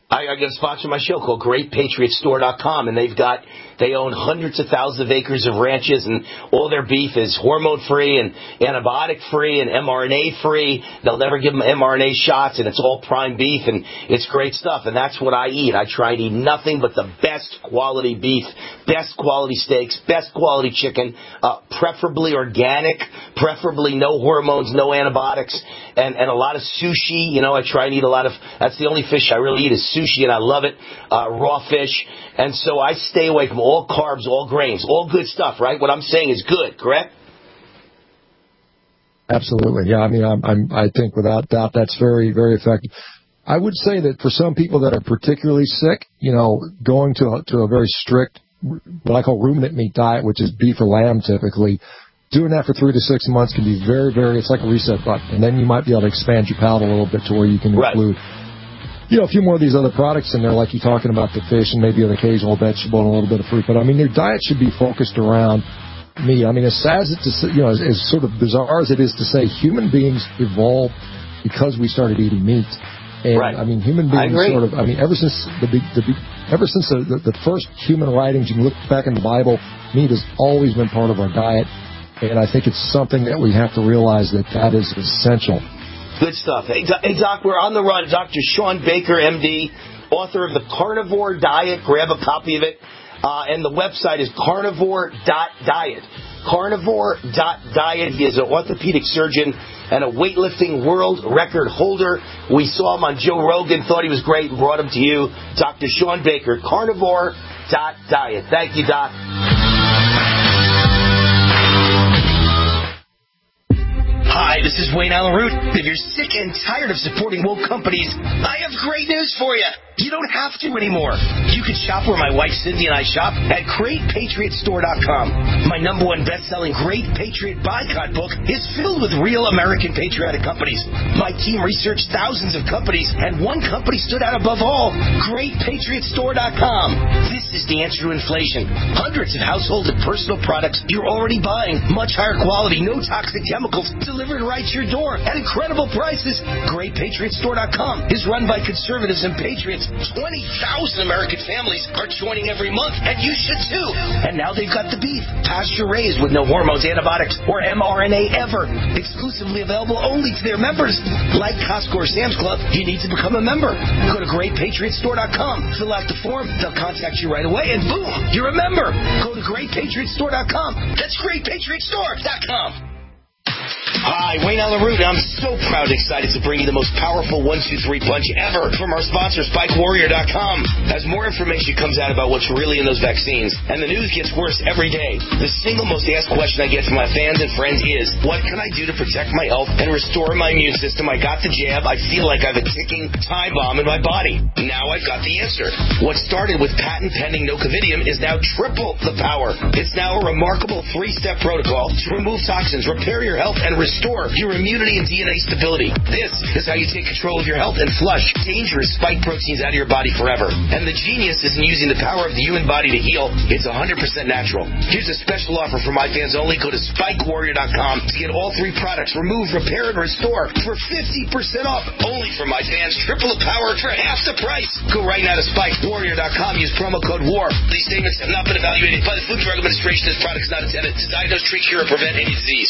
I got to sponsor my show called GreatPatriotStore.com, and they own hundreds of thousands of acres of ranches, and all their beef is hormone-free and antibiotic-free and mRNA-free. They'll never give them mRNA shots, and it's all prime beef, and it's great stuff, and that's what I eat. I try and eat nothing but the best quality beef, best quality steaks, best quality chicken, preferably organic, preferably no hormones, no antibiotics, and a lot of sushi. You know, I try and eat a lot of, that's the only fish I really eat is sushi, and I love it, raw fish. And so I stay away from all carbs, all grains, all good stuff, right? What I'm saying is good, correct? Absolutely. Yeah, I mean, I think without doubt that's very, very effective. I would say that for some people that are particularly sick, you know, going to a very strict, what I call ruminant meat diet, which is beef or lamb typically, doing that for 3 to 6 months can be very, very, it's like a reset button. And then you might be able to expand your palate a little bit to where you can include, you know, a few more of these other products in there, like you're talking about the fish and maybe an occasional vegetable and a little bit of fruit. But, I mean, your diet should be focused around meat. I mean, as sad as it, you know, as sort of bizarre as it is to say, human beings evolved because we started eating meat. And, I mean, human beings sort of, I mean, ever since the first human writings, you can look back in the Bible, meat has always been part of our diet. And I think it's something that we have to realize that is essential. Good stuff. Hey, Doc, we're on the run. Dr. Shawn Baker, MD, author of The Carnivore Diet. Grab a copy of it. And the website is carnivore.diet. Carnivore.diet. He is an orthopedic surgeon and a weightlifting world record holder. We saw him on Joe Rogan, thought he was great, and brought him to you. Dr. Shawn Baker, carnivore.diet. Thank you, Doc. Hi, this is Wayne Allen Root. If you're sick and tired of supporting woke companies, I have great news for you. You don't have to anymore. You can shop where my wife Cindy and I shop at GreatPatriotStore.com. My #1 best-selling Great Patriot Boycott book is filled with real American patriotic companies. My team researched thousands of companies, and one company stood out above all, GreatPatriotStore.com. This is the answer to inflation. Hundreds of household and personal products you're already buying. Much higher quality, no toxic chemicals, delivered right to your door at incredible prices. GreatPatriotStore.com is run by conservatives and patriots. 20,000 American families are joining every month, and you should too. And now they've got the beef, pasture-raised with no hormones, antibiotics, or mRNA ever. Exclusively available only to their members. Like Costco or Sam's Club, you need to become a member. Go to GreatPatriotStore.com, fill out the form, they'll contact you right away, and boom, you're a member. Go to GreatPatriotStore.com. That's GreatPatriotStore.com. Hi, Wayne Allen Root. I'm so proud and excited to bring you the most powerful 1-2-3 punch ever from our sponsor, SpikeWarrior.com. As more information comes out about what's really in those vaccines, and the news gets worse every day, the single most asked question I get from my fans and friends is, what can I do to protect my health and restore my immune system? I got the jab. I feel like I have a ticking time bomb in my body. Now I've got the answer. What started with patent-pending Nocovidium is now triple the power. It's now a remarkable 3-step protocol to remove toxins, repair your health, and restore your immunity and DNA stability. This is how you take control of your health and flush dangerous spike proteins out of your body forever. And the genius isn't using the power of the human body to heal. It's 100% natural. Here's a special offer for my fans only. Go to SpikeWarrior.com to get all 3 products, remove, repair, and restore for 50% off. Only for my fans. Triple the power for half the price. Go right now to SpikeWarrior.com. Use promo code WAR. These statements have not been evaluated by the Food and Drug Administration. This product is not intended to diagnose, treat, cure, or prevent any disease.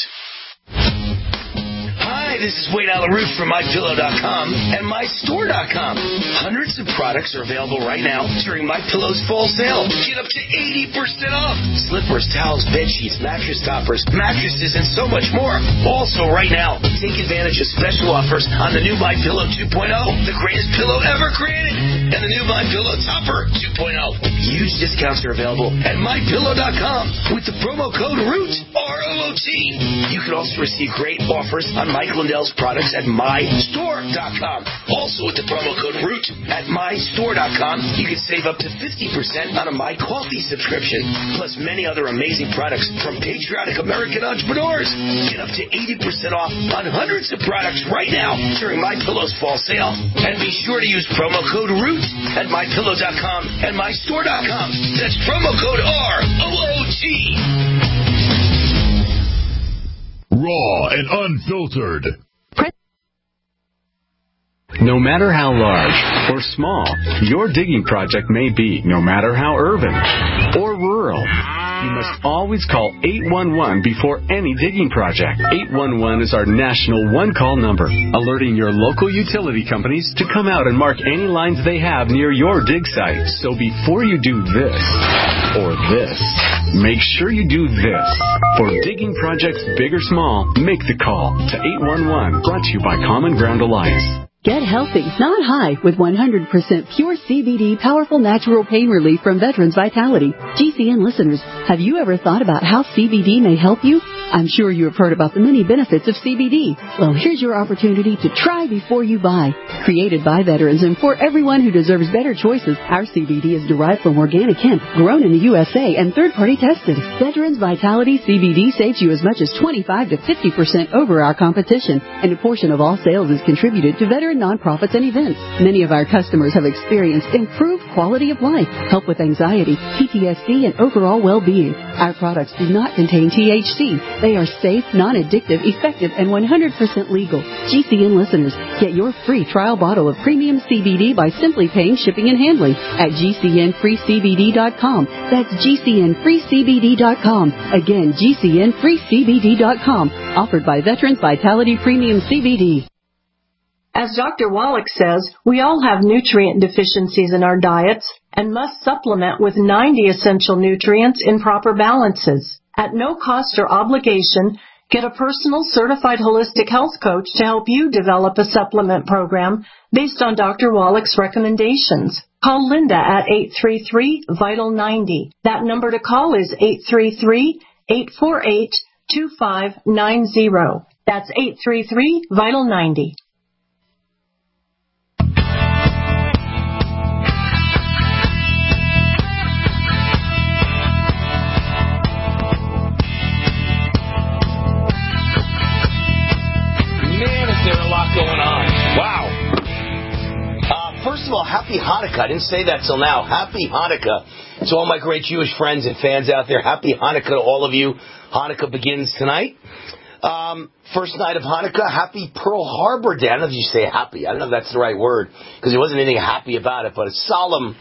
Hi, this is Wayne Allen Root from MyPillow.com and MyStore.com. Hundreds of products are available right now during MyPillow's fall sale. Get up to 80% off. Slippers, towels, bed sheets, mattress toppers, mattresses, and so much more. Also right now, take advantage of special offers on the new MyPillow 2.0, the greatest pillow ever created, and the new MyPillow Topper 2.0. Huge discounts are available at MyPillow.com with the promo code ROOT, R-O-O-T. You can also receive great offers on Mike Lindell's products at MyStore.com. Also with the promo code ROOT at MyStore.com, you can save up to 50% on a My Coffee subscription, plus many other amazing products from patriotic American entrepreneurs. Get up to 80% off on hundreds of products right now during MyPillow's fall sale. And be sure to use promo code ROOT at MyPillow.com and MyStore.com. That's promo code ROOT. Raw and unfiltered. No matter how large or small your digging project may be, no matter how urban or rural, you must always call 811 before any digging project. 811 is our national one-call number, alerting your local utility companies to come out and mark any lines they have near your dig site. So before you do this or this, make sure you do this. For digging projects big or small, make the call to 811. Brought to you by Common Ground Alliance. Get healthy, not high, with 100% pure CBD powerful natural pain relief from Veterans Vitality. GCN listeners, have you ever thought about how CBD may help you? I'm sure you have heard about the many benefits of CBD. Well, here's your opportunity to try before you buy. Created by veterans and for everyone who deserves better choices, our CBD is derived from organic hemp, grown in the USA, and third-party tested. Veterans Vitality CBD saves you as much as 25 to 50% over our competition, and a portion of all sales is contributed to veteran nonprofits and events. Many of our customers have experienced improved quality of life, help with anxiety, PTSD, and overall well-being. Our products do not contain THC. They are safe, non-addictive, effective, and 100% legal. GCN listeners, get your free trial bottle of premium CBD by simply paying shipping and handling at GCNFreeCBD.com. That's GCNFreeCBD.com. Again, GCNFreeCBD.com. Offered by Veterans Vitality Premium CBD. As Dr. Wallach says, we all have nutrient deficiencies in our diets and must supplement with 90 essential nutrients in proper balances. At no cost or obligation, get a personal certified holistic health coach to help you develop a supplement program based on Dr. Wallach's recommendations. Call Linda at 833-VITAL-90. That number to call is 833-848-2590. That's 833-VITAL-90. Going on. Wow. First of all, happy Hanukkah. I didn't say that till now. Happy Hanukkah to all my great Jewish friends and fans out there. Happy Hanukkah to all of you. Hanukkah begins tonight. First night of Hanukkah. Happy Pearl Harbor Day. I don't know if you say happy. I don't know if that's the right word because there wasn't anything happy about it, but a solemn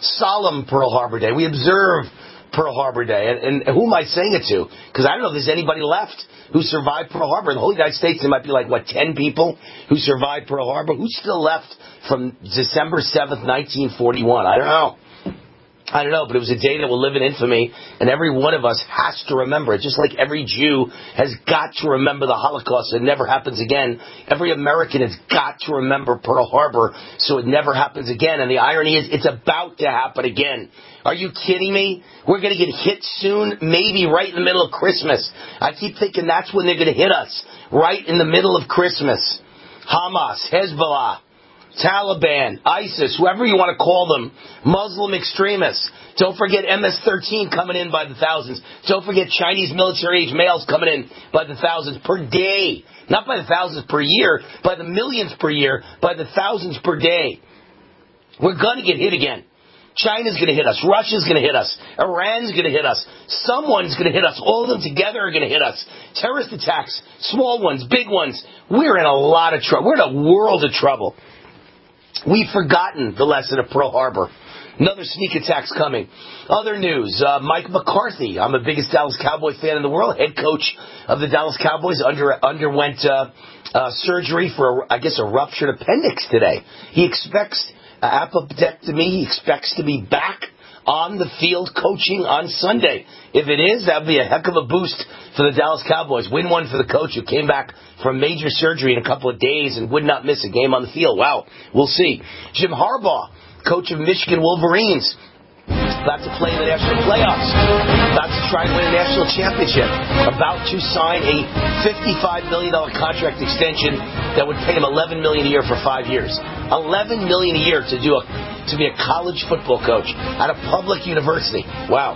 Pearl Harbor Day. We observe Pearl Harbor Day. And who am I saying it to? Because I don't know if there's anybody left who survived Pearl Harbor. In the whole United States, there might be 10 people who survived Pearl Harbor. Who's still left from December 7th, 1941? I don't know, but it was a day that will live in infamy, and every one of us has to remember it. Just like every Jew has got to remember the Holocaust so it never happens again, every American has got to remember Pearl Harbor so it never happens again. And the irony is, it's about to happen again. Are you kidding me? We're going to get hit soon, maybe right in the middle of Christmas. I keep thinking that's when they're going to hit us, right in the middle of Christmas. Hamas, Hezbollah, Taliban, ISIS, whoever you want to call them, Muslim extremists. Don't forget MS-13 coming in by the thousands. Don't forget Chinese military-age males coming in by the thousands per day. Not by the thousands per year, by the millions per year, by the thousands per day. We're going to get hit again. China's going to hit us. Russia's going to hit us. Iran's going to hit us. Someone's going to hit us. All of them together are going to hit us. Terrorist attacks, small ones, big ones. We're in a lot of trouble. We're in a world of trouble. We've forgotten the lesson of Pearl Harbor. Another sneak attack's coming. Other news, Mike McCarthy. I'm the biggest Dallas Cowboy fan in the world. Head coach of the Dallas Cowboys underwent surgery for, a ruptured appendix today. He expects appendectomy. He expects to be back on the field coaching on Sunday. If it is, that would be a heck of a boost for the Dallas Cowboys. Win one for the coach who came back from major surgery in a couple of days and would not miss a game on the field. Wow, we'll see. Jim Harbaugh, coach of Michigan Wolverines, about to play in the national playoffs, about to try and win a national championship, about to sign a $55 million contract extension that would pay him $11 million a year for 5 years. $11 million a year to be a college football coach at a public university. Wow.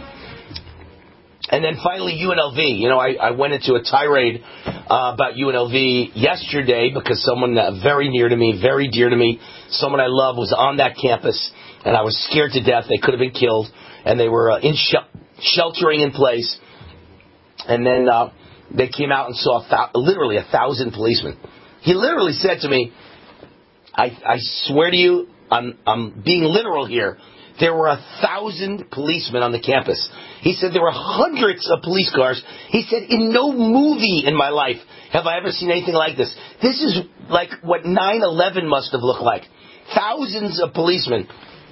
And then finally, UNLV. I went into a tirade about UNLV yesterday because someone very near to me, very dear to me, someone I love was on that campus, and I was scared to death. They could have been killed, and they were sheltering in place. And then they came out and saw literally 1,000 policemen. He literally said to me, I swear to you, I'm being literal here. There were 1,000 policemen on the campus. He said there were hundreds of police cars. He said, in no movie in my life have I ever seen anything like this. This is like what 9/11 must have looked like. Thousands of policemen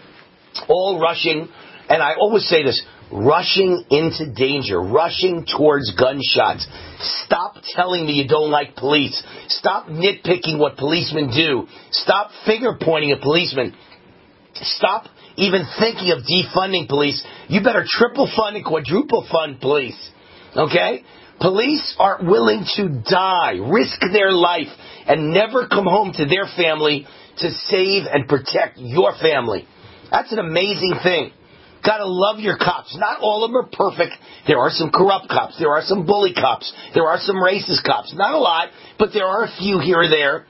all rushing, and I always say this, rushing into danger, rushing towards gunshots. Stop telling me you don't like police. Stop nitpicking what policemen do. Stop finger pointing at policemen. Stop even thinking of defunding police. You better triple fund and quadruple fund police. Okay? Police are willing to die, risk their life, and never come home to their family to save and protect your family. That's an amazing thing. Gotta love your cops. Not all of them are perfect. There are some corrupt cops. There are some bully cops. There are some racist cops. Not a lot, but there are a few here or there.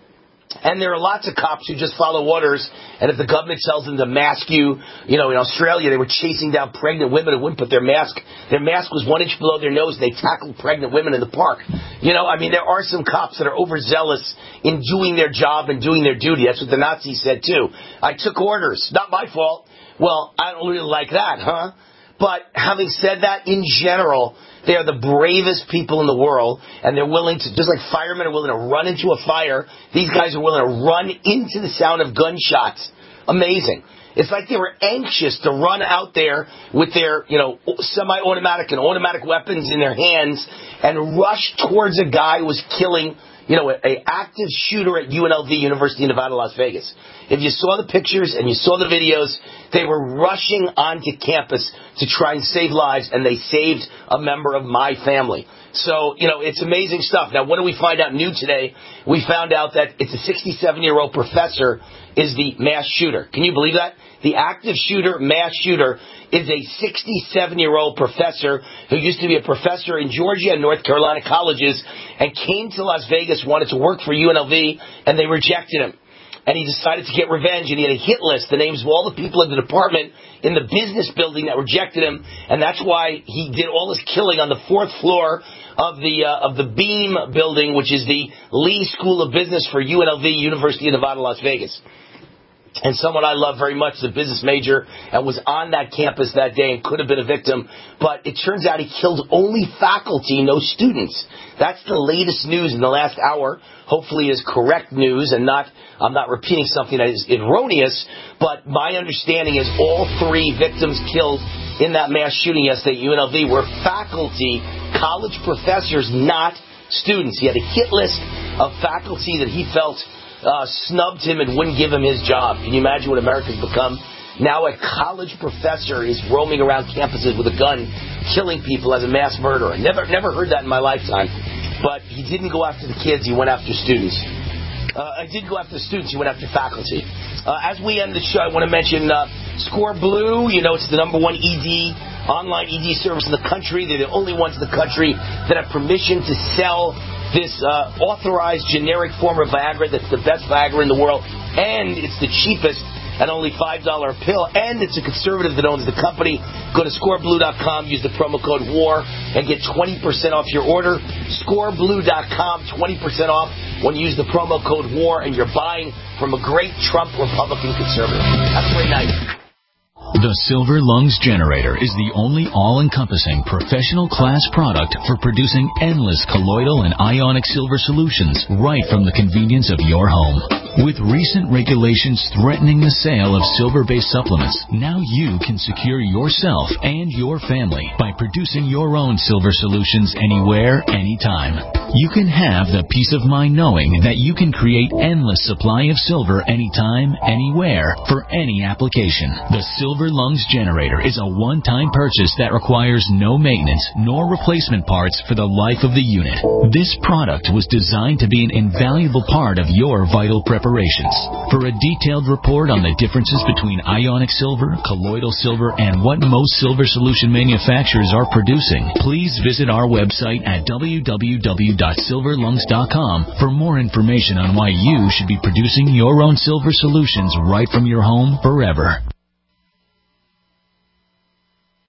And there are lots of cops who just follow orders, and if the government tells them to mask you, in Australia they were chasing down pregnant women who wouldn't put their mask. Their mask was 1 inch below their nose. They tackled pregnant women in the park. There are some cops that are overzealous in doing their job and doing their duty. That's what the Nazis said too. I took orders. Not my fault. Well, I don't really like that, huh? But having said that, in general, they are the bravest people in the world, and they're willing to, just like firemen are willing to run into a fire, these guys are willing to run into the sound of gunshots. Amazing. It's like they were anxious to run out there with their, semi-automatic and automatic weapons in their hands and rush towards a guy who was killing, an active shooter at UNLV, University of Nevada, Las Vegas. If you saw the pictures and you saw the videos, they were rushing onto campus to try and save lives, and they saved a member of my family. So, it's amazing stuff. Now, what do we find out new today? We found out that it's a 67-year-old professor is the mass shooter. Can you believe that? The active shooter, mass shooter, is a 67-year-old professor who used to be a professor in Georgia and North Carolina colleges and came to Las Vegas, wanted to work for UNLV, and they rejected him. And he decided to get revenge, and he had a hit list, the names of all the people in the department in the business building that rejected him, and that's why he did all his killing on the 4th floor of the Beam building, which is the Lee School of Business for UNLV, University of Nevada, Las Vegas. And someone I love very much is a business major and was on that campus that day and could have been a victim. But it turns out he killed only faculty, no students. That's the latest news in the last hour. Hopefully is correct news and I'm not repeating something that is erroneous. But my understanding is all 3 victims killed in that mass shooting yesterday at UNLV were faculty, college professors, not students. He had a hit list of faculty that he felt snubbed him and wouldn't give him his job. Can you imagine what America's become? Now a college professor is roaming around campuses with a gun, killing people as a mass murderer. Never heard that in my lifetime. But he didn't go after the kids, he went after students. I did go after students, he went after faculty. As we end the show, I want to mention Score Blue. It's the #1 online ED service in the country. They're the only ones in the country that have permission to sell this authorized generic form of Viagra that's the best Viagra in the world, and it's the cheapest at only $5 a pill, and it's a conservative that owns the company. Go to scoreblue.com, use the promo code WAR, and get 20% off your order. Scoreblue.com, 20% off when you use the promo code WAR, and you're buying from a great Trump Republican conservative. Have a great night. The Silver Lungs Generator is the only all-encompassing professional class product for producing endless colloidal and ionic silver solutions right from the convenience of your home. With recent regulations threatening the sale of silver-based supplements, now you can secure yourself and your family by producing your own silver solutions anywhere, anytime. You can have the peace of mind knowing that you can create endless supply of silver anytime, anywhere, for any application. The Silver Lungs Generator is a one-time purchase that requires no maintenance nor replacement parts for the life of the unit. This product was designed to be an invaluable part of your vital preparations. For a detailed report on the differences between ionic silver, colloidal silver, and what most silver solution manufacturers are producing, please visit our website at www.silverlungs.com for more information on why you should be producing your own silver solutions right from your home forever.